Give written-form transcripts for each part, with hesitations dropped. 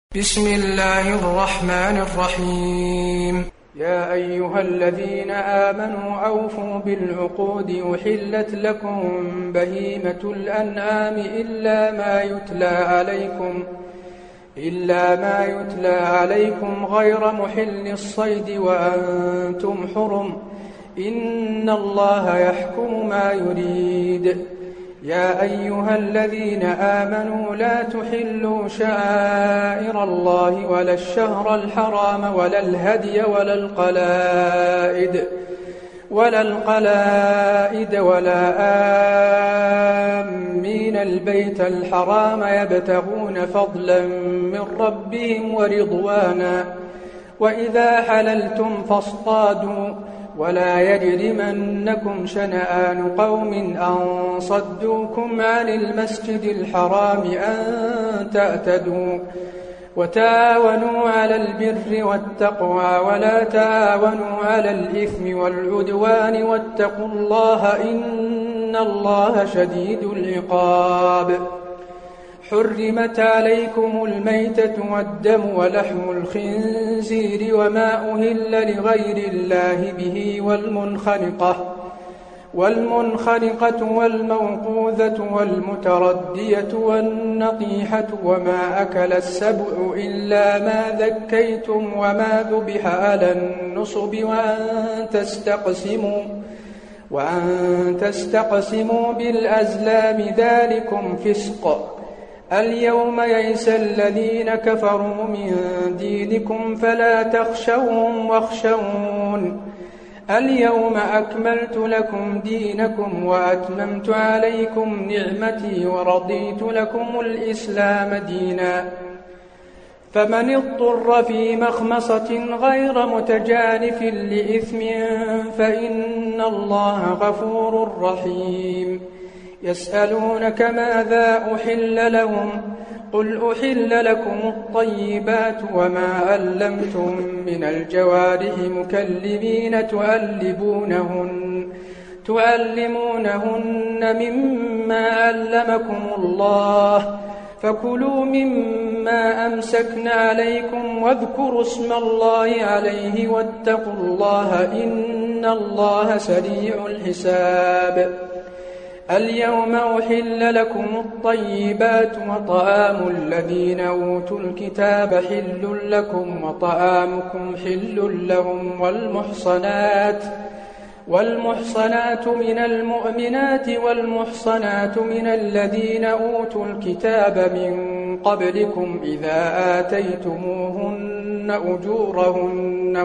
بسم الله الرحمن الرحيم. يا أيها الذين آمنوا أوفوا بالعقود أحلت لكم بهيمة الأنعام إلا ما يتلى عليكم غير محل الصيد وأنتم حرم إن الله يحكم ما يريد. يا أيها الذين آمنوا لا تحلوا شعائر الله ولا الشهر الحرام ولا الهدي ولا القلائد ولا آمين البيت الحرام يبتغون فضلا من ربهم ورضوانا وإذا حللتم فاصطادوا ولا يجرمنكم شنآن قوم أن صدوكم عن المسجد الحرام أن تعتدوا وتعاونوا على البر والتقوى ولا تعاونوا على الإثم والعدوان واتقوا الله إن الله شديد العقاب. حرمت عليكم الميتة والدم ولحم الخنزير وما أهل لغير الله به والمنخنقة والموقوذة والمتردية والنطيحة وما أكل السبع إلا ما ذكيتم وما ذبح على النصب وأن تستقسموا بالأزلام ذلكم فسق. اليوم يئس الذين كفروا من دينكم فلا تخشوهم واخشون. اليوم أكملت لكم دينكم وأتممت عليكم نعمتي ورضيت لكم الإسلام دينا. فمن اضطر في مخمصة غير متجانف لإثم فإن الله غفور رحيم. يسألونك ماذا أحل لهم قل أحل لكم الطيبات وما علمتم من الجوارح مكلبين تعلمونهن مما علمكم الله فكلوا مما أمسكن عليكم واذكروا اسم الله عليه واتقوا الله إن الله سريع الحساب. اليوم أحل لكم الطيبات وطعام الذين أوتوا الكتاب حل لكم وطعامكم حل لهم والمحصنات من المؤمنات والمحصنات من الذين أوتوا الكتاب من قبلكم إذا آتيتموهن أجورهن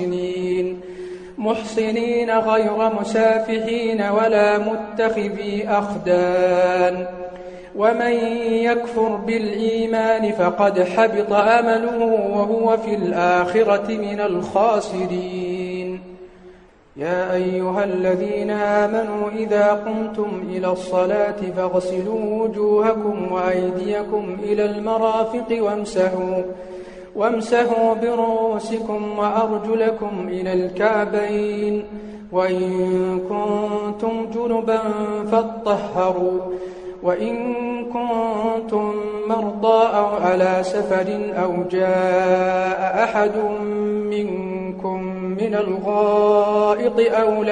محصنين غير مسافحين ولا متخذي أخدان. ومن يكفر بالإيمان فقد حبط عمله وهو في الآخرة من الخاسرين. يا أيها الذين آمنوا إذا قمتم إلى الصلاة فاغسلوا وجوهكم وأيديكم إلى المرافق وامسحوا برؤوسكم وأرجلكم إلى الكعبين وإن كنتم جنبا فاطهروا وإن كنتم مرضى أو على سفر أو جاء أحد منكم من الغائط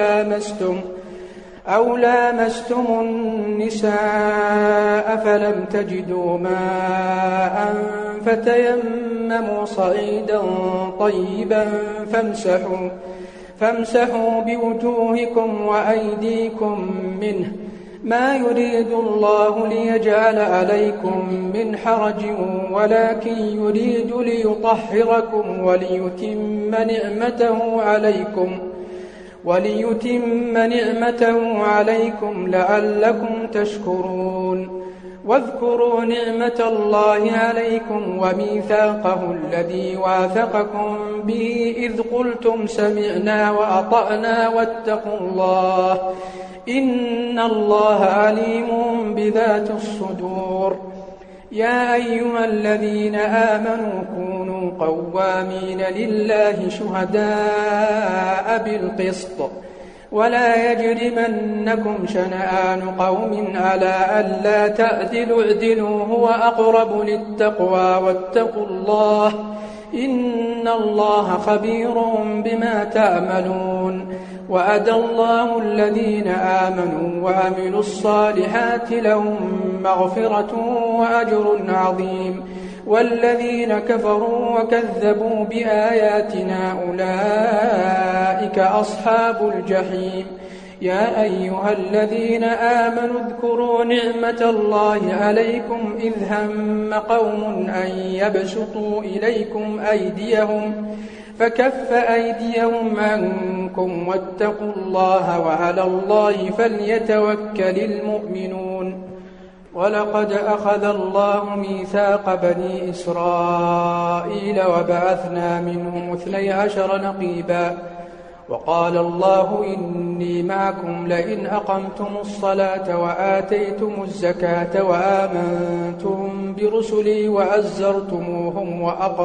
أو لامستم النساء فلم تجدوا ماء فتيمموا صعيدا طيبا فامسحوا بوجوهكم وأيديكم منه ما يريد الله ليجعل عليكم من حرج ولكن يريد ليطهركم وليتم نعمته عليكم لعلكم تشكرون. واذكروا نعمة الله عليكم وميثاقه الذي واثقكم به إذ قلتم سمعنا وأطعنا واتقوا الله إن الله عليم بذات الصدور. يا أيها الذين آمنوا كونوا قوامين لله شهداء بالقسط ولا يجرمنكم شنآن قوم على ألا تعدلوا اعدلوا هو أقرب للتقوى واتقوا الله إن الله خبير بما تعملون وعد الله الذين آمنوا وعملوا الصالحات لهم مغفرة وأجر عظيم والذين كفروا وكذبوا بآياتنا أولئك أصحاب الجحيم يا أيها الذين آمنوا اذكروا نعمة الله عليكم إذ هم قوم أن يبسطوا إليكم أيديهم فكف أيديهم عنكم واتقوا الله وعلى الله فليتوكل المؤمنون ولقد أخذ الله ميثاق بني إسرائيل وبعثنا منهم 12 نقيبا وقال الله إني معكم لئن أقمتم الصلاة وآتيتم الزكاة وآمنتم برسلي وعزرتموهم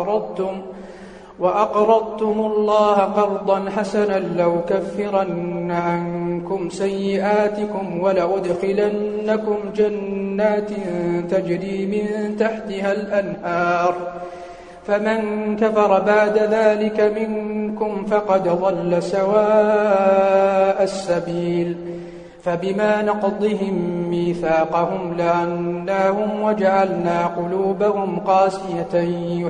وأقرضتم الله قرضا حسنا لأكفرن عنكم سيئاتكم ولأدخلنكم جنات تجري من تحتها الأنهار فمن كفر بعد ذلك منكم فقد ضل سواء السبيل فبما نقضهم ميثاقهم لعناهم وجعلنا قلوبهم قاسية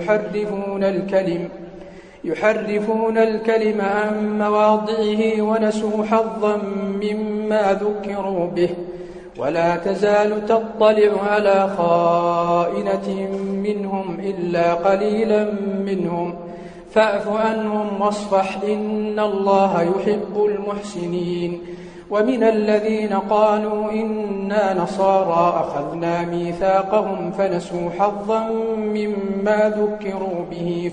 يحرفون الكلم عن مواضعه ونسوا حظا مما ذكروا به ولا تزال تطلع على خائنة منهم إلا قليلا منهم فاعف عنهم واصفح إن الله يحب المحسنين ومن الذين قالوا إنا نصارى أخذنا ميثاقهم فنسوا حظا مما ذكروا به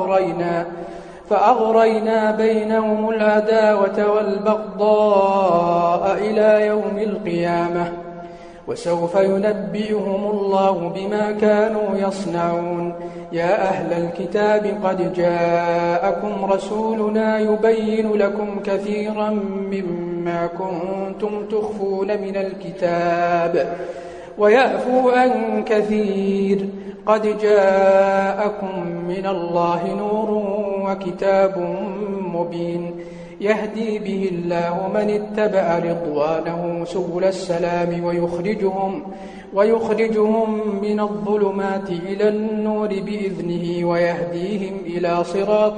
فأغرينا بينهم العداوة والبغضاء إلى يوم القيامة وسوف ينبئهم الله بما كانوا يصنعون يا أهل الكتاب قد جاءكم رسولنا يبين لكم كثيرا مما كنتم تخفون من الكتاب ويعفو عن كثير قد جاءكم من الله نور وكتاب مبين يهدي به الله من اتبع رضوانه سبل السلام ويخرجهم من الظلمات إلى النور بإذنه ويهديهم إلى صراط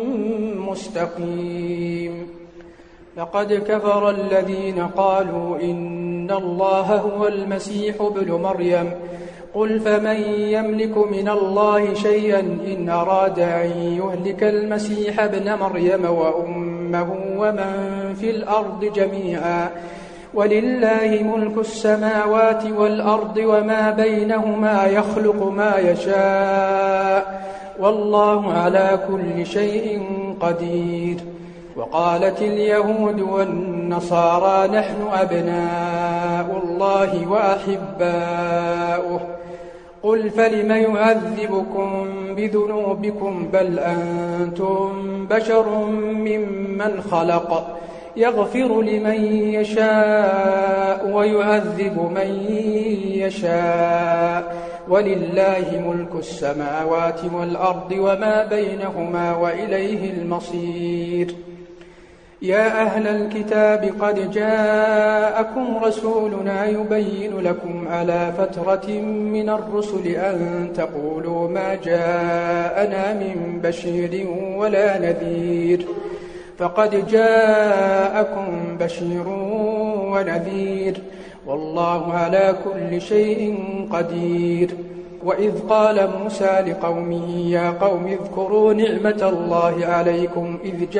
مستقيم لقد كفر الذين قالوا إن الله هو المسيح ابن مريم قل فمن يملك من الله شيئا إن أراد أن يهلك المسيح ابن مريم وأمه ومن في الأرض جميعا ولله ملك السماوات والأرض وما بينهما يخلق ما يشاء والله على كل شيء قدير وقالت اليهود والنصارى نحن أبناء الله وأحباؤه قل فلم يعذبكم بذنوبكم بل أنتم بشر ممن خلق يغفر لمن يشاء ويعذب من يشاء ولله ملك السماوات والأرض وما بينهما وإليه المصير يا أهل الكتاب قد جاءكم رسولنا يبين لكم على فترة من الرسل أن تقولوا ما جاءنا من بشير ولا نذير فقد جاءكم بشير ونذير والله على كل شيء قدير وإذ قال موسى لقومه يا قوم اذكروا نعمة الله عليكم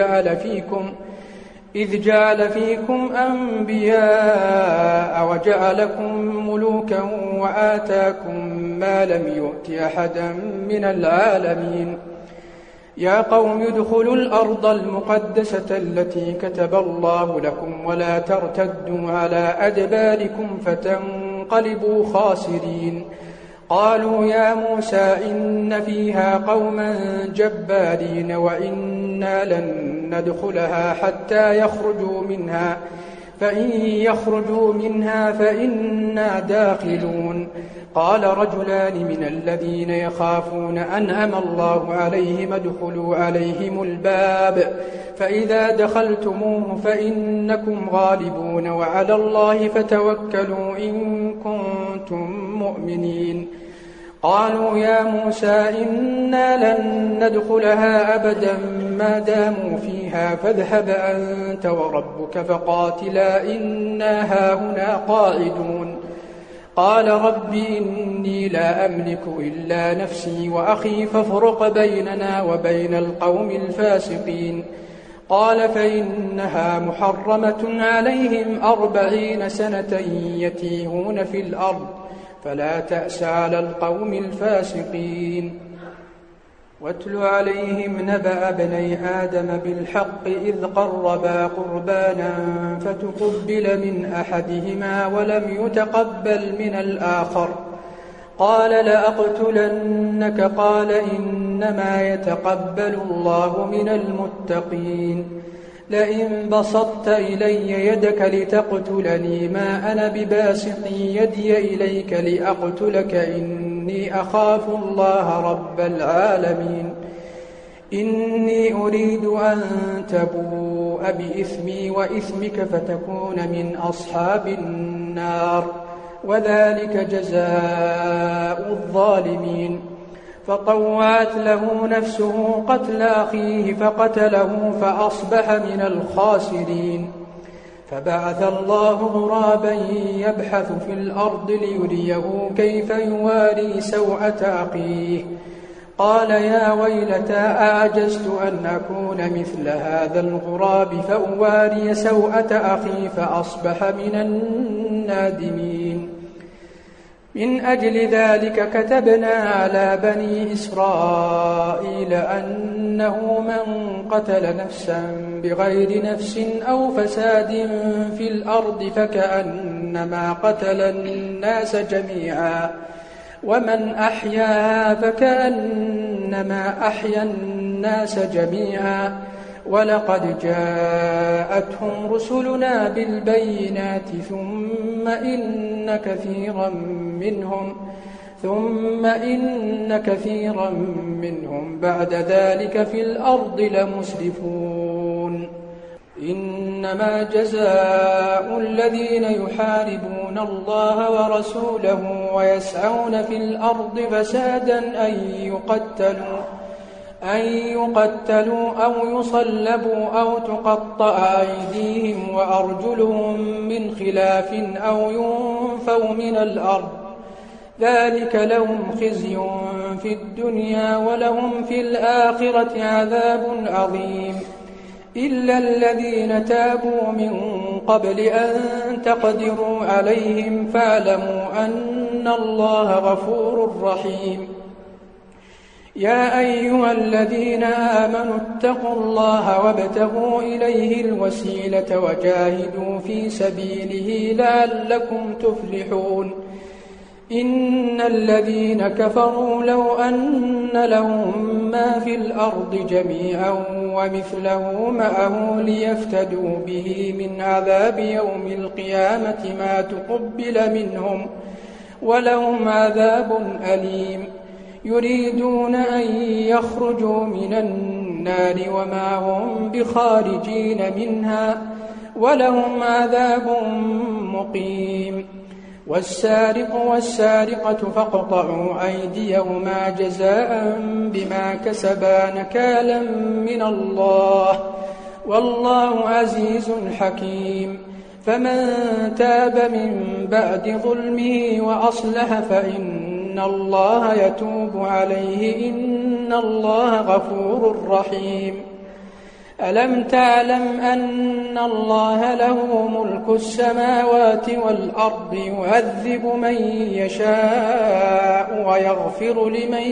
إذ جعل فيكم أنبياء وجعلكم ملوكا وآتاكم ما لم يؤت أحدا من العالمين يا قوم ادخلوا الأرض المقدسة التي كتب الله لكم ولا ترتدوا على أدباركم فتنقلبوا خاسرين قالوا يا موسى إن فيها قوما جبارين وإنا لن ندخلها حتى يخرجوا منها فإن يخرجوا منها فإنا داخلون. قال رجلان من الذين يخافون أنعم الله عليهم ادخلوا عليهم الباب فإذا دخلتموه فإنكم غالبون وعلى الله فتوكلوا إن كنتم مؤمنين. قالوا يا موسى إنا لن ندخلها أبدا ما داموا فيها فاذهب أنت وربك فقاتلا إنا هاهنا قاعدون. قال رب إني لا أملك إلا نفسي وأخي فافرق بيننا وبين القوم الفاسقين. قال فإنها محرمة عليهم 40 سنة يتيهون في الأرض فلا تأس على القوم الفاسقين. واتل عليهم نبأ ابني آدم بالحق إذ قربا قربانا فتقبل من أحدهما ولم يتقبل من الآخر قال لأقتلنك قال إنما يتقبل الله من المتقين. لئن بسطت إلي يدك لتقتلني ما أنا بباسط يدي إليك لأقتلك إني أخاف الله رب العالمين. إني أريد أن تبوء بإثمي وإثمك فتكون من أصحاب النار وذلك جزاء الظالمين. فطوعت له نفسه قتل أخيه فقتله فأصبح من الخاسرين. فبعث الله غرابا يبحث في الأرض ليريه كيف يواري سوءة أخيه قال يا ويلتى أعجزت أن أكون مثل هذا الغراب فأواري سوءة أخي فأصبح من النادمين. من أجل ذلك كتبنا على بني إسرائيل أنه من قتل نفسا بغير نفس أو فساد في الأرض فكأنما قتل الناس جميعا ومن أحياها فكأنما أحيا الناس جميعا ولقد جاءتهم رسلنا بالبينات ثم إن كثيرا منهم بعد ذلك في الأرض لمسرفون. إنما جزاء الذين يحاربون الله ورسوله ويسعون في الأرض فسادا أن يقتلوا أو يصلبوا أو تقطع أيديهم وأرجلهم من خلاف أو ينفوا من الأرض ذلك لهم خزي في الدنيا ولهم في الآخرة عذاب عظيم. إلا الذين تابوا من قبل أن تقدروا عليهم فاعلموا أن الله غفور رحيم. يا أيها الذين آمنوا اتقوا الله وابتغوا إليه الوسيلة وجاهدوا في سبيله لعلكم تفلحون. إن الذين كفروا لو أن لهم ما في الأرض جميعا ومثله معه ليفتدوا به من عذاب يوم القيامة ما تقبل منهم ولهم عذاب أليم. يريدون أن يخرجوا من النار وما هم بخارجين منها ولهم عذاب مقيم. والسارق والسارقة فاقطعوا أيديهما جزاء بما كسبا نكالا من الله والله عزيز حكيم. فمن تاب من بعد ظلمه وأصلح فإن الله يتوب عليه إن الله غفور رحيم. ألم تعلم أن الله له ملك السماوات والأرض يعذب من يشاء ويغفر لمن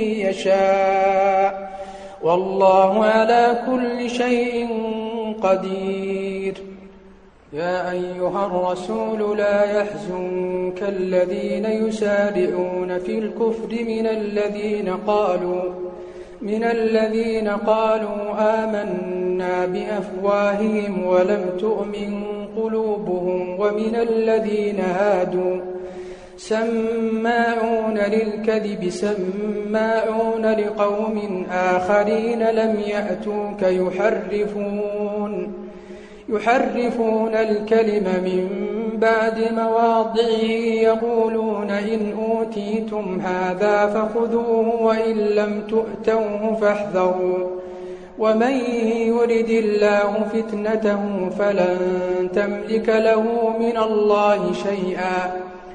يشاء والله على كل شيء قدير. يا أيها الرسول لا يحزنك الذين يسارعون في الكفر من الذين قالوا آمنا بأفواههم ولم تؤمن قلوبهم ومن الذين هادوا سماعون للكذب سماعون لقوم آخرين لم يأتوك يحرفون الكلم من بعد مواضعه يقولون إن أوتيتم هذا فخذوه وإن لم تؤتوه فاحذروا ومن يرد الله فتنته فلن تملك له من الله شيئا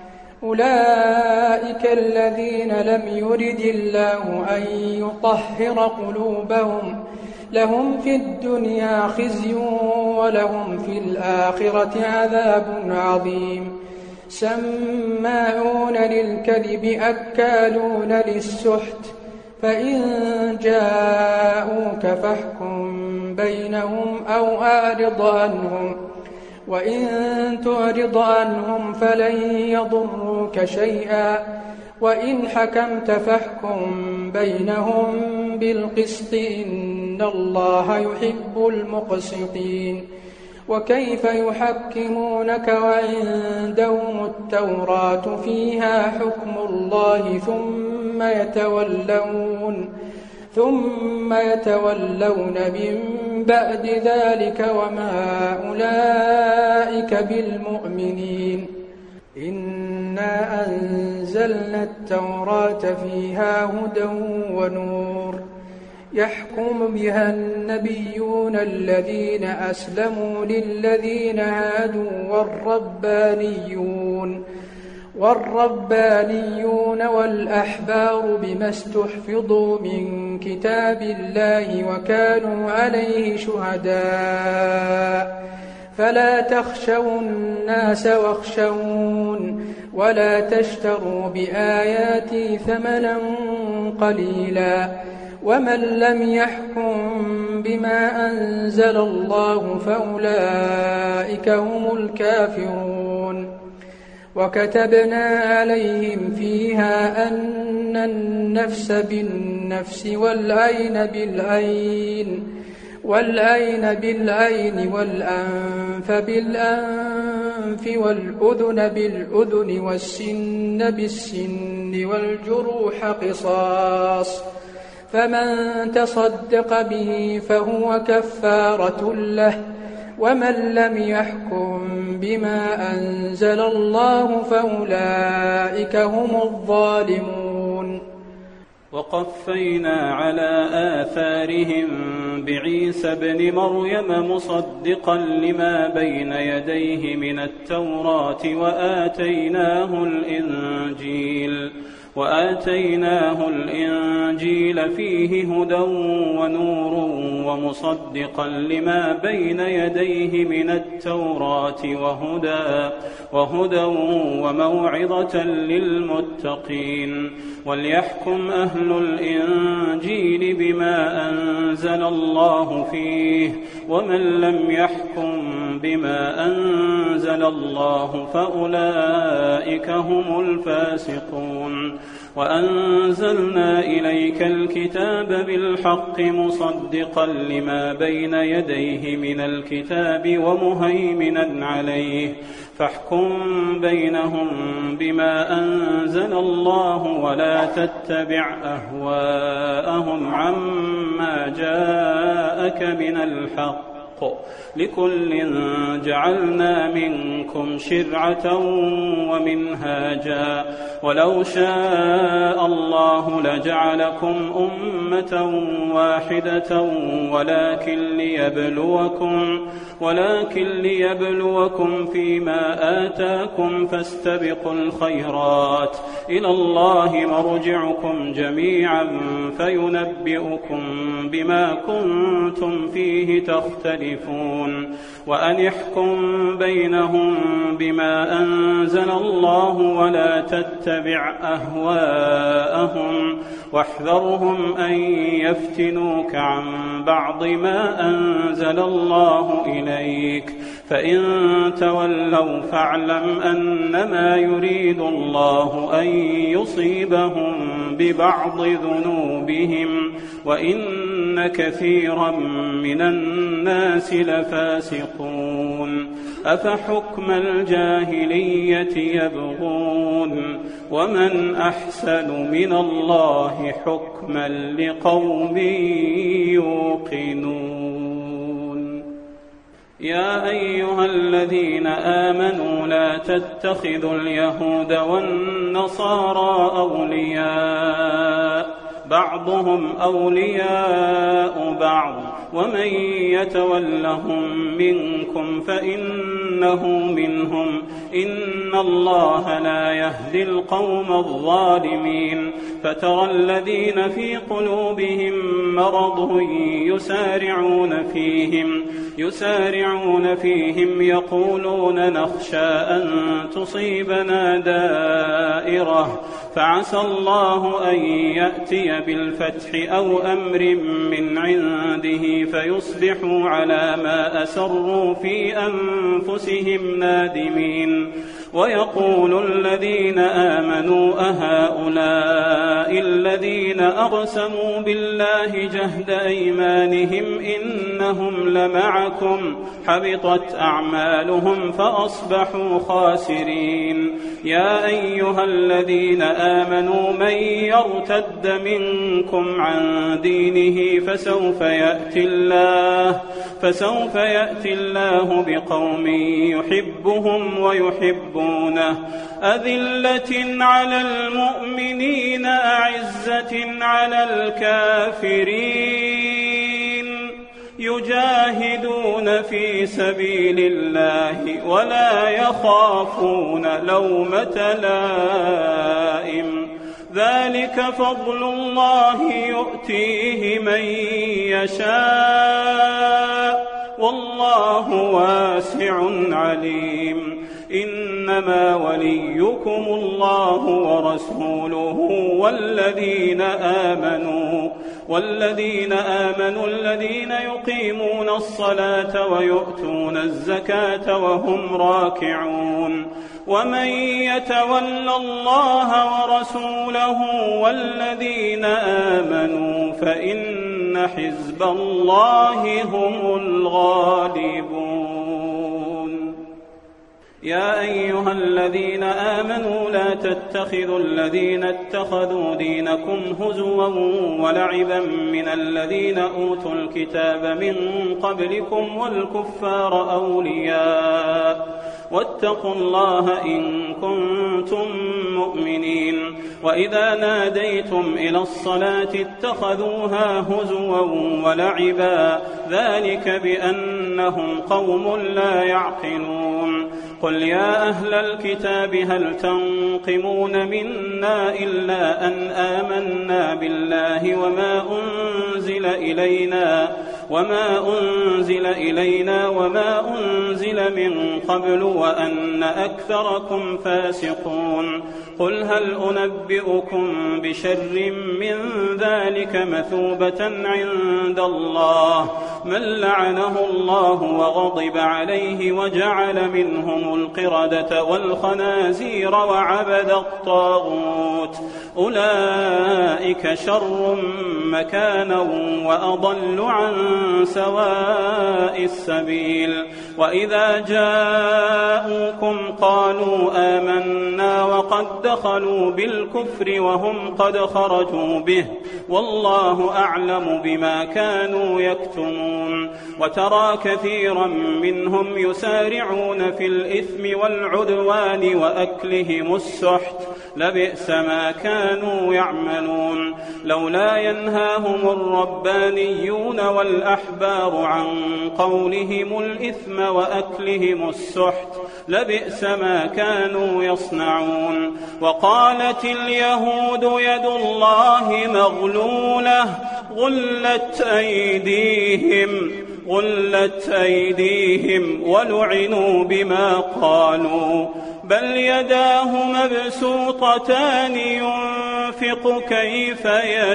أولئك الذين لم يرد الله أن يطهر قلوبهم لهم في الدنيا خزي ولهم في الآخرة عذاب عظيم سماعون للكذب أكالون للسحت فإن جاءوك فاحكم بينهم أو أعرض عنهم وإن تعرض عنهم فلن يضروك شيئا وإن حكمت فاحكم بينهم بالقسط إن الله يحب المقسطين وكيف يحكمونك وعندهم التوراة فيها حكم الله ثم يتولون من بعد ذلك وما أولئك بالمؤمنين إنا أنزلنا التوراة فيها هدى ونور يحكم بها النبيون الذين أسلموا للذين هادوا والربانيون والأحبار بما استحفظوا من كتاب الله وكانوا عليه شهداء فلا تخشوا الناس واخشون ولا تشتروا بآياتي ثمنا قليلا ومن لم يحكم بما أنزل الله فأولئك هم الكافرون وكتبنا عليهم فيها أن النفس بالنفس والعين بالعين والأنف بالأنف والأذن بالأذن والسن بالسن والجروح قصاص فمن تصدق به فهو كفارة له ومن لم يحكم بما أنزل الله فأولئك هم الظالمون وقفينا على آثارهم بعيسى ابن مريم مصدقا لما بين يديه من التوراة وآتيناه الإنجيل فيه هدى ونور ومصدقا لما بين يديه من التوراة وهدى وموعظة للمتقين وليحكم أهل الإنجيل بما أنزل الله فيه ومن لم يحكم بما أنزل الله فأولئك هم الفاسقون وأنزلنا إليك الكتاب بالحق مصدقا لما بين يديه من الكتاب ومهيمنا عليه فاحكم بينهم بما أنزل الله ولا تتبع أهواءهم عما جاءك من الحق لكل جعلنا منكم شرعة ومنهاجا ولو شاء الله لجعلكم أمة واحدة ولكن ليبلوكم فيما آتاكم فاستبقوا الخيرات إلى الله مرجعكم جميعا فينبئكم بما كنتم فيه تختلفون وأن احكم بينهم بما أنزل الله ولا تتبع أهواءهم واحذرهم أن يفتنوك عن بعض ما أنزل الله إليك، فإن تولوا فاعلم أنما يريد الله أن يصيبهم ببعض ذنوبهم وإن كثيرا من الناس لفاسقون. أفحكم الجاهلية يبغون ومن أحسن من الله حكما لقوم يوقنون. يا أيها الذين آمنوا لا تتخذوا اليهود والنصارى أولياء بعضهم أولياء بعض ومن يتولهم منكم فإنه منهم إن الله لا يهدي القوم الظالمين. فترى الذين في قلوبهم مرض يسارعون فيهم يقولون نخشى أن تصيبنا دائرة فعسى الله أن يأتي بالفتح أو أمر من عنده فيصبحوا على ما أسروا في أنفسهم نادمين. ويقول الذين آمنوا أهؤلاء الذين أقسموا بالله جهد أيمانهم إنهم لمعكم حبطت أعمالهم فأصبحوا خاسرين. يا أيها الذين آمنوا من يرتد منكم عن دينه فسوف يأتي الله بقوم يحبهم ويحبونه أذلة على المؤمنين أعزة على الكافرين يجاهدون في سبيل الله ولا يخافون لومة لائم ذلك فضل الله يؤتيه من يشاء والله واسع عليم. إنما وليكم الله ورسوله والذين آمنوا الذين يقيمون الصلاة ويؤتون الزكاة وهم راكعون. ومن يتول الله ورسوله والذين آمنوا فإن حزب الله هم الغالبون. يا أيها الذين آمنوا لا تتخذوا الذين اتخذوا دينكم هزوا ولعبا من الذين أوتوا الكتاب من قبلكم والكفار أولياء واتقوا الله إن كنتم مؤمنين. وإذا ناديتم إلى الصلاة اتخذوها هزوا ولعبا ذلك بأنهم قوم لا يعقلون. قل يا أهل الكتاب هل تنقمون منا إلا أن آمنا بالله وما أنزل إلينا وما أنزل من قبل وأن أكثركم فاسقون. قل هل أنبئكم بشر من ذلك مثوبة عند الله من لعنه الله وغضب عليه وجعل منهم القردة والخنازير وعبد الطاغوت أولئك شر مكانا وأضل عن سواء السبيل. وإذا جاءوكم قالوا آمنا وقد دخلوا بالكفر وهم قد خرجوا به والله أعلم بما كانوا يكتمون. وترى كثيرا منهم يسارعون في الإثم والعدوان وأكلهم السحت لبئس ما كانوا يعملون. لولا ينهاهم الربانيون والأحبار عن قولهم الإثم وأكلهم السحت لبئس ما كانوا يصنعون. وقالت اليهود يد الله مغلولة غلت أيديهم ولعنوا بما قالوا بل يداه مبسوطتان ينفق ينفق كيف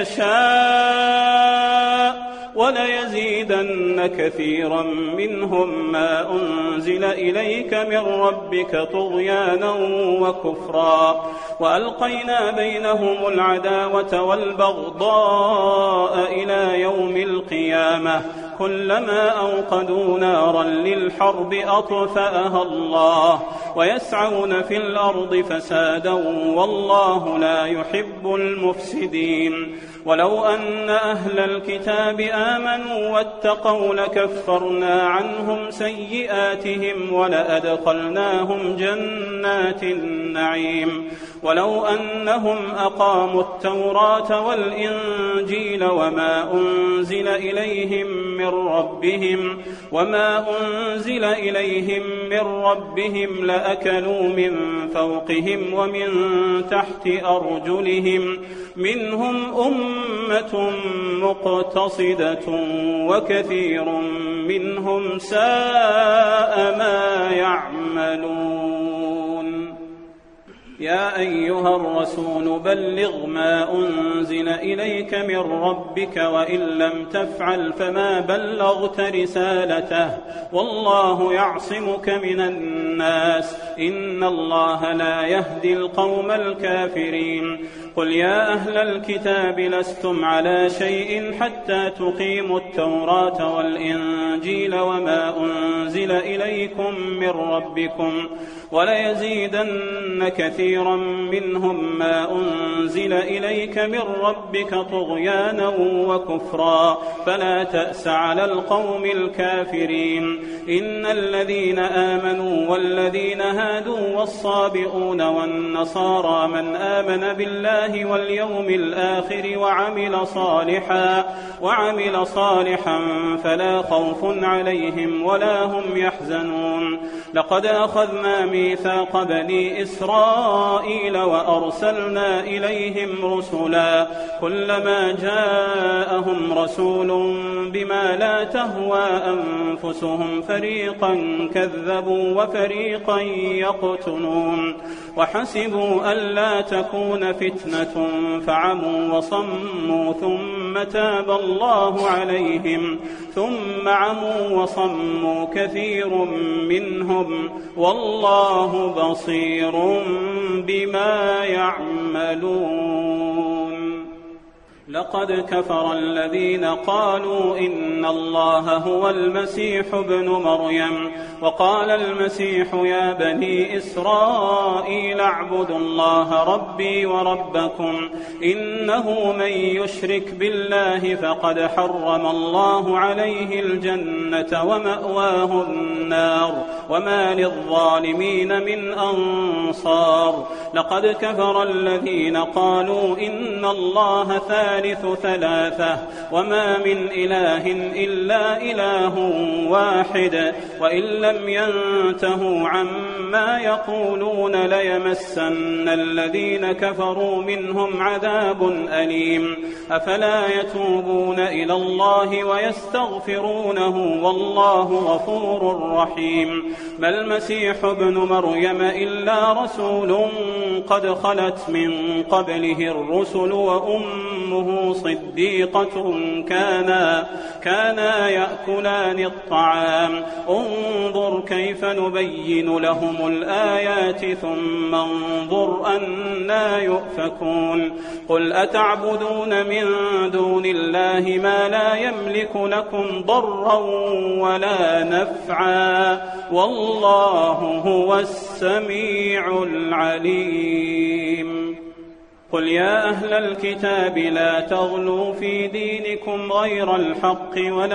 يشاء وليزيدن كثيرا منهم ما أنزل إليك من ربك طغيانا وكفرا وألقينا بينهم العداوة والبغضاء إلى يوم القيامة كلما أوقدوا نارا للحرب أطفأها الله ويسعون في الأرض فسادا والله لا يحب المفسدين ولو أن أهل الكتاب آمنوا واتقوا لكفرنا عنهم سيئاتهم ولأدخلناهم جنات النعيم ولو أنهم أقاموا التوراة والإنجيل وما أنزل إليهم من ربهم لأكلوا من فوقهم ومن تحت أرجلهم منهم أمة مقتصدة وكثير منهم ساء ما يعملون يا أيها الرسول بلغ ما أنزل إليك من ربك وإن لم تفعل فما بلغت رسالته والله يعصمك من الناس إن الله لا يهدي القوم الكافرين قل يا أهل الكتاب لستم على شيء حتى تقيموا التوراة والإنجيل وما أنزل إليكم من ربكم وليزيدن كثيرا منهم ما أنزل إليك من ربك طغيانا وكفرا فلا تأس على القوم الكافرين إن الذين آمنوا والذين هادوا والصابئون والنصارى من آمن بالله واليوم الآخر وعمل صالحا فلا خوف عليهم ولا هم يحزنون لقد أخذنا ميثاق بني إسرائيل وأرسلنا إليهم رسلا كلما جاءهم رسول بما لا تهوى أنفسهم فريقا كذبوا وفريقا يقتلون وحسبوا ألا تكون فتنة فعموا وصموا ثم تاب الله عليهم ثم عموا وصموا كثير منهم والله بصير بما يعملون لقد كفر الذين قالوا إن الله هو المسيح ابن مريم وقال المسيح يا بني إسرائيل اعبدوا الله ربي وربكم إنه من يشرك بالله فقد حرم الله عليه الجنة ومأواه النار وما للظالمين من أنصار لقد كفر الذين قالوا إن الله ثالث ثلاثة وما من إله إلا إله واحد وإن لم ينتهوا عما يقولون ليمسن الذين كفروا منهم عذاب أليم أفلا يتوبون إلى الله ويستغفرونه والله غفور رحيم ما المسيح ابن مريم إلا رسول قد خلت من قبله الرسل وأمه صديقة كانا يأكلان الطعام انظر كيف نبين لهم الآيات ثم انظر أنى يؤفكون قل أتعبدون من دون الله ما لا يملك لكم ضرا ولا نفعا والله هو السميع العليم قل يا أهل الكتاب لا تغلوا في دينكم غير الحق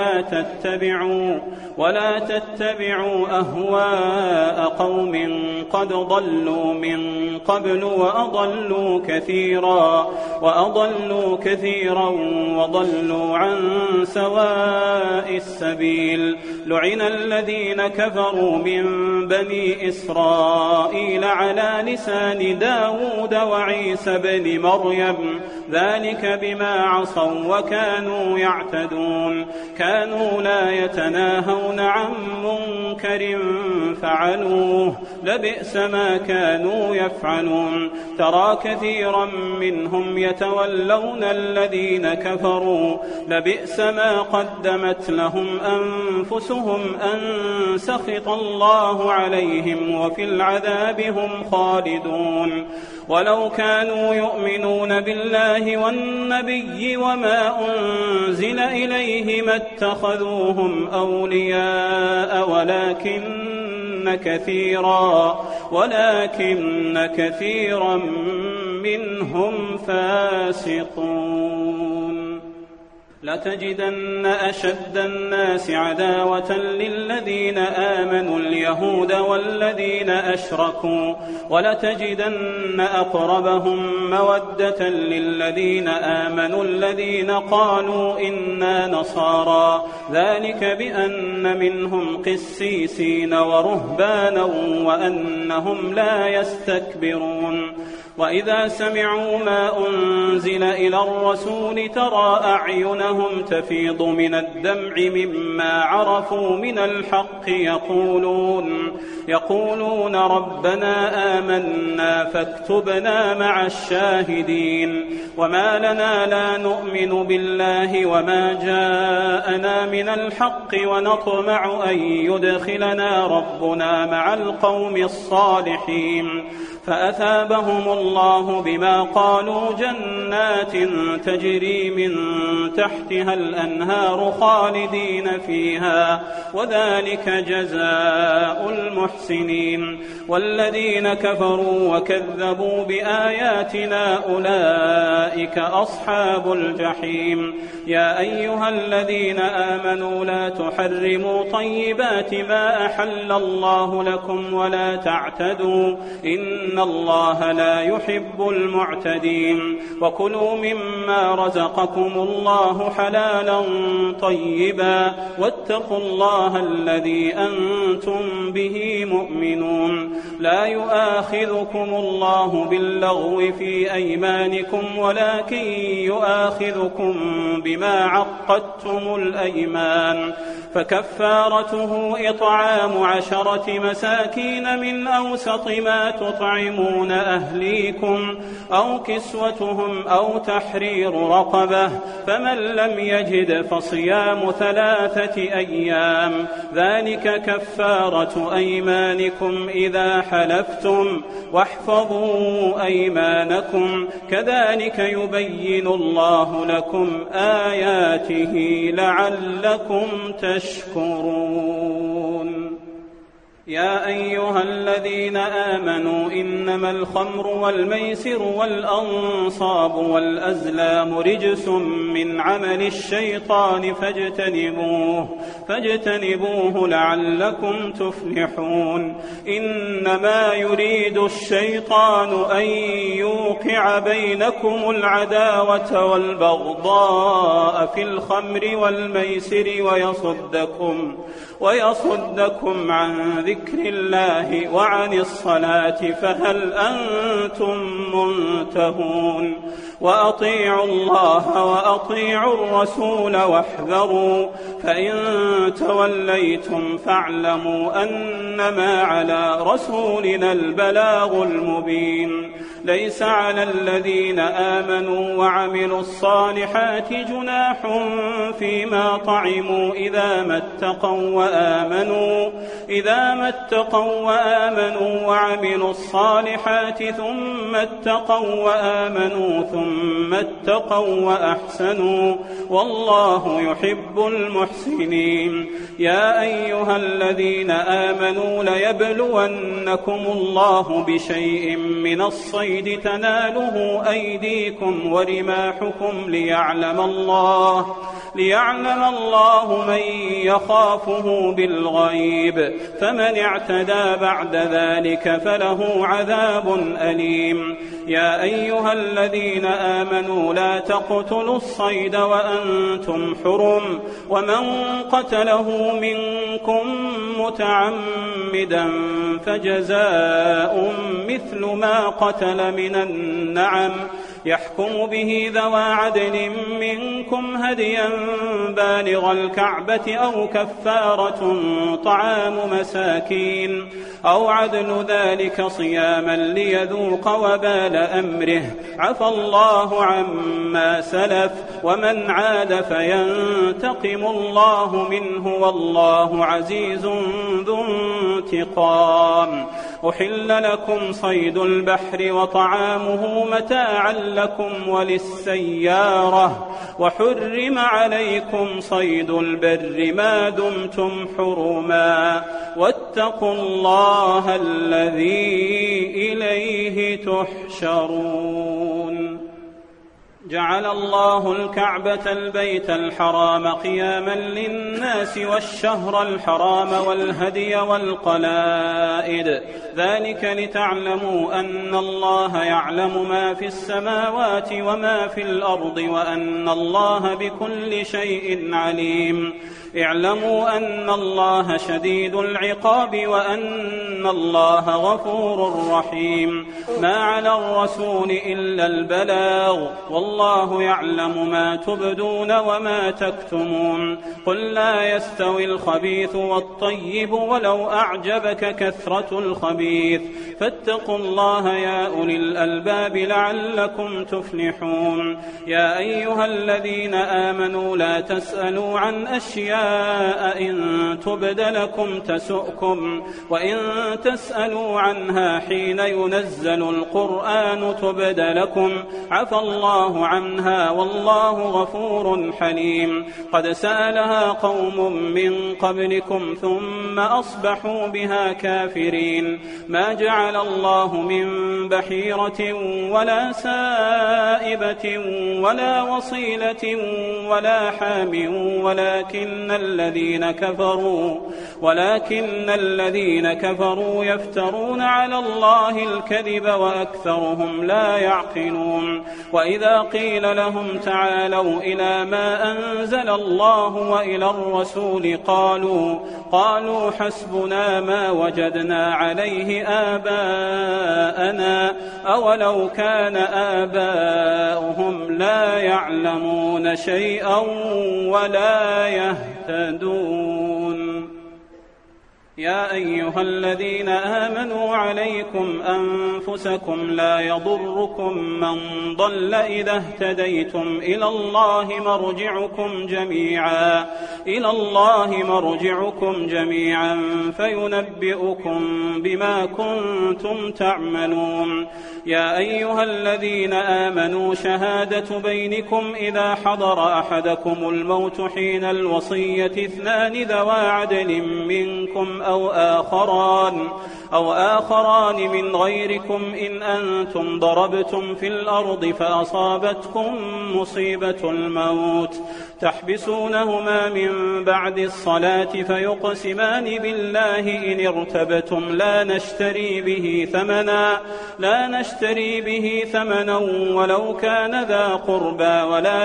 ولا تتبعوا أهواء قوم قد ضلوا من قبل وأضلوا كثيرا وضلوا عن سواء السبيل لعن الذين كفروا من بني إسرائيل على لسان داود وعيسى بن مريم ذلك بما عصوا وكانوا يعتدون كانوا لا يتناهون عن منكر فعلوه لبئس ما كانوا يفعلون ترى كثيرا منهم يتولون الذين كفروا لبئس ما قدمت لهم أنفسهم أن سخط الله عليهم وفي العذاب هم خالدون ولو كانوا يؤمنون بالله والنبي وما أنزل إليه ما اتخذوهم أولياء ولكن كثيرا منهم فاسقون لتجدن أشد الناس عداوة للذين آمنوا اليهود والذين أشركوا ولتجدن أقربهم مودة للذين آمنوا الذين قالوا إنا نصارى ذلك بأن منهم قسيسين ورهبانا وأنهم لا يستكبرون وإذا سمعوا ما أنزل إلى الرسول ترى أعينهم تفيض من الدمع مما عرفوا من الحق يقولون ربنا آمنا فاكتبنا مع الشاهدين وما لنا لا نؤمن بالله وما جاءنا من الحق ونطمع أن يدخلنا ربنا مع القوم الصالحين فأثابهم الله بما قالوا جنات تجري من تحتها الأنهار خالدين فيها وذلك جزاء المحسنين والذين كفروا وكذبوا بآياتنا أولئك أصحاب الجحيم يا أيها الذين آمنوا لا تحرموا طيبات ما أحل الله لكم ولا تعتدوا إن الله لا يحب المعتدين وكلوا مما رزقكم الله حلالا طيبا واتقوا الله الذي أنتم به مؤمنون لا يؤاخذكم الله باللغو في أيمانكم ولكن يؤاخذكم بما عقدتم الأيمان فكفارته إطعام 10 مساكين من أوسط ما تطعمون أهليكم أو كسوتهم أو تحرير رقبة فمن لم يجد فصيام 3 أيام ذلك كفارة أيمانكم إذا حلفتم واحفظوا أيمانكم كذلك يبين الله لكم آياته لعلكم تشكرون يا أيها الذين آمنوا إنما الخمر والميسر والأنصاب والأزلام رجس من عمل الشيطان فاجتنبوه لعلكم تفلحون إنما يريد الشيطان أن يوقع بينكم العداوة والبغضاء في الخمر والميسر ويصدكم عن ذكر الله وعن الصلاة فهل أنتم منتهون وأطيعوا الله وأطيعوا الرسول واحذروا فإن توليتم فاعلموا أنما على رسولنا البلاغ المبين ليس على الذين آمنوا وعملوا الصالحات جناح فيما طعموا إذا ما اتقوا وآمنوا وعملوا الصالحات ثم اتقوا وأحسنوا والله يحب المحسنين يا أيها الذين آمنوا ليبلونكم الله بشيء من الصيد تناله أيديكم ورماحكم ليعلم الله من يخافه بالغيب فمن اعتدى بعد ذلك فله عذاب أليم يا أيها الذين آمنوا لا تقتلوا الصيد وأنتم حرم ومن قتله منكم متعمدا فجزاء مثل ما قتل من النعم يحكم به ذوى عدل منكم هديا بالغ الكعبة أو كفارة طعام مساكين أو عدل ذلك صياما ليذوق وبال أمره عفى الله عما سلف ومن عاد فينتقم الله منه والله عزيز ذو انتقام. أحل لكم صيد البحر وطعامه متاعا لكم وللسيارة وحرم عليكم صيد البر ما دمتم حرما واتقوا الله الذي إليه تحشرون. جعل الله الكعبة البيت الحرام قياما للناس والشهر الحرام والهدي والقلائد ذلك لتعلموا أن الله يعلم ما في السماوات وما في الأرض وأن الله بكل شيء عليم. اعلموا أن الله شديد العقاب وأن الله غفور رحيم. ما على الرسول إلا البلاغ والله يعلم ما تبدون وما تكتمون. قل لا يستوي الخبيث والطيب ولو أعجبك كثرة الخبيث فاتقوا الله يا أولي الألباب لعلكم تفلحون. يا أيها الذين آمنوا لا تسألوا عن أشياء إن تبد لكم تسؤكم وإن تسألوا عنها حين ينزل القرآن تبد لكم عفى الله عنها والله غفور حليم. قد سألها قوم من قبلكم ثم أصبحوا بها كافرين. ما جعل الله من بحيرة ولا سائبة ولا وصيلة ولا حام ولكن الذين كفروا يفترون على الله الكذب وأكثرهم لا يعقلون. وإذا قيل لهم تعالوا إلى ما أنزل الله وإلى الرسول قالوا حسبنا ما وجدنا عليه آباءنا أولو كان آباؤهم لا يعلمون شيئا ولا يهتدون. يا أيها الذين آمنوا عليكم أنفسكم لا يضركم من ضل إذا اهتديتم إلى الله مرجعكم جميعا فينبئكم بما كنتم تعملون. يا أيها الذين آمنوا شهادة بينكم إذا حضر أحدكم الموت حين الوصية 2 ذوى عدل منكم أو آخران من غيركم إن أنتم ضربتم في الأرض فأصابتكم مصيبة الموت تحبسونهما من بعد الصلاة فيقسمان بالله إن ارتبتم لا نشتري به ثمنا ولو كان ذا قربى ولا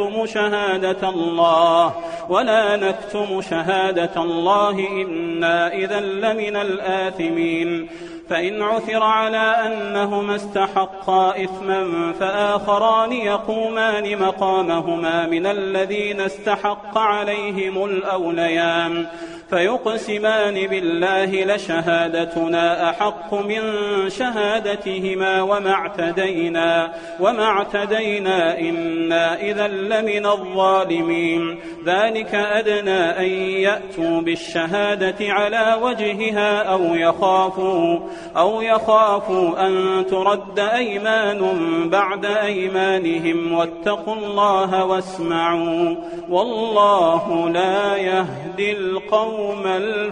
نكتم شهادة الله إنا إذا لمن الآثمين. فإن عثر على أنهما استحقا إثما فآخران يقومان مقامهما من الذين استحق عليهم الأوليان فيقسمان بالله لشهادتنا أحق من شهادتهما وما اعتدينا إنا إذا لمن الظالمين. ذلك أدنى أن يأتوا بالشهادة على وجهها أو يخافوا أن ترد أيمان بعد أيمانهم واتقوا الله واسمعوا والله لا يهدي القوم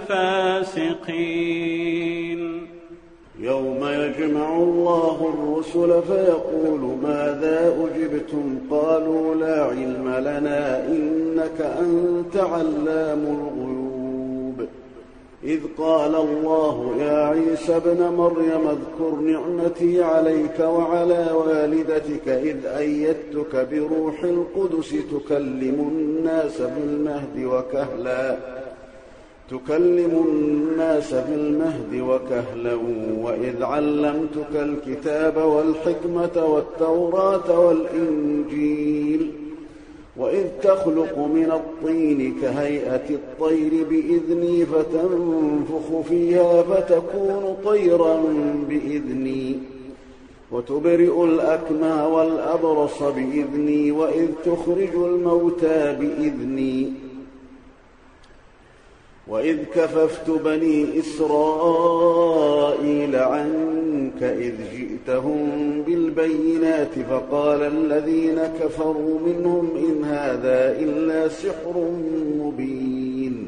الفاسقين. يوم يجمع الله الرسل فيقول ماذا أجبتم قالوا لا علم لنا إنك أنت علام الغيوب. إذ قال الله يا عيسى ابن مريم اذكر نعمتي عليك وعلى والدتك إذ أيدتك بروح القدس تكلم الناس بالمهد وكهلا تكلم الناس في المهد وكهلا وإذ علمتك الكتاب والحكمة والتوراة والإنجيل وإذ تخلق من الطين كهيئة الطير بإذني فتنفخ فيها فتكون طيرا بإذني وتبرئ الأكمى والأبرص بإذني وإذ تخرج الموتى بإذني وإذ كففت بني إسرائيل عنك إذ جئتهم بالبينات فقال الذين كفروا منهم إن هذا إلا سحر مبين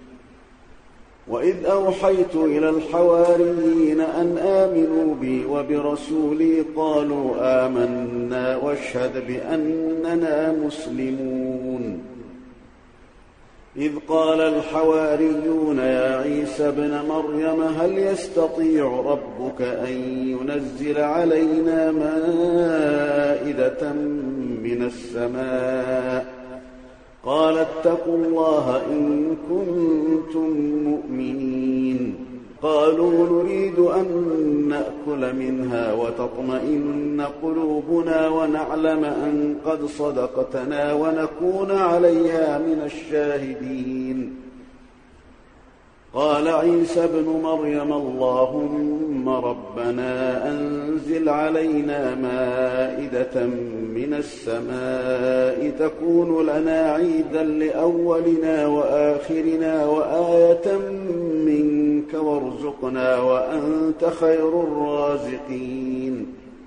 وإذ أوحيت إلى الحواريين أن آمنوا بي وبرسولي قالوا آمنا واشهد بأننا مسلمون إذ قال الحواريون يا عيسى ابن مريم هل يستطيع ربك أن ينزل علينا مائدة من السماء قال اتقوا الله إن كنتم مؤمنين قالوا نريد أن نأكل منها وتطمئن قلوبنا ونعلم أن قد صدقتنا ونكون عليها من الشاهدين قال عيسى ابن مريم اللهم ربنا أنزل علينا مائدة من السماء تكون لنا عيدا لأولنا وآخرنا وآية منك وارزقنا وأنت خير الرازقين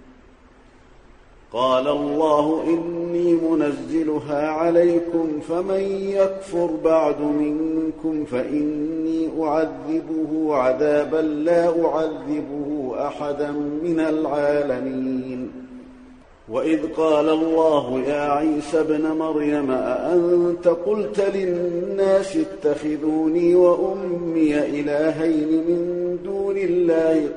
قال الله إني منزلها عليكم فمن يكفر بعد منكم فإني أعذبه عذابا لا أعذبه أحدا من العالمين وإذ قال الله يا عيسى ابن مريم أأنت قلت للناس اتخذوني وأمي إلهين من دون الله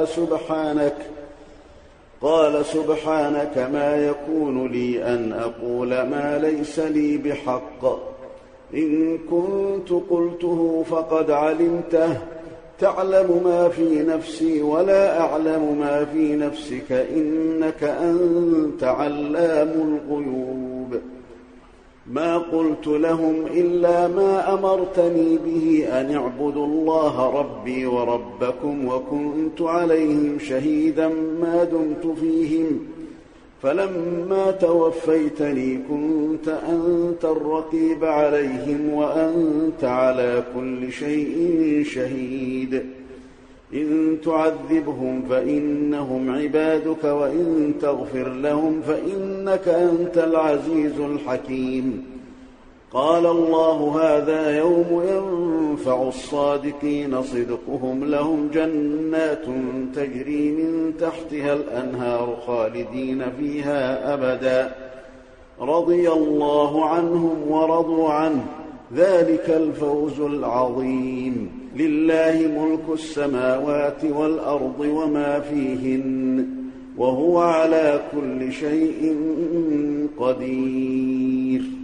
قال سبحانك ما يكون لي أن أقول ما ليس لي بحق إن كنت قلته فقد علمته تعلم ما في نفسي ولا أعلم ما في نفسك إنك أنت علام الغيوب ما قلت لهم إلا ما أمرتني به أن اعبدوا الله ربي وربكم وكنت عليهم شهيدا ما دمت فيهم فلما توفيتني كنت أنت الرقيب عليهم وأنت على كل شيء شهيد إن تعذبهم فإنهم عبادك وإن تغفر لهم فإنك أنت العزيز الحكيم قال الله هذا يوم ينفع الصادقين صدقهم لهم جنات تجري من تحتها الأنهار خالدين فيها أبدا رضي الله عنهم ورضوا عنه ذلك الفوز العظيم لله ملك السماوات والأرض وما فيهن وهو على كل شيء قدير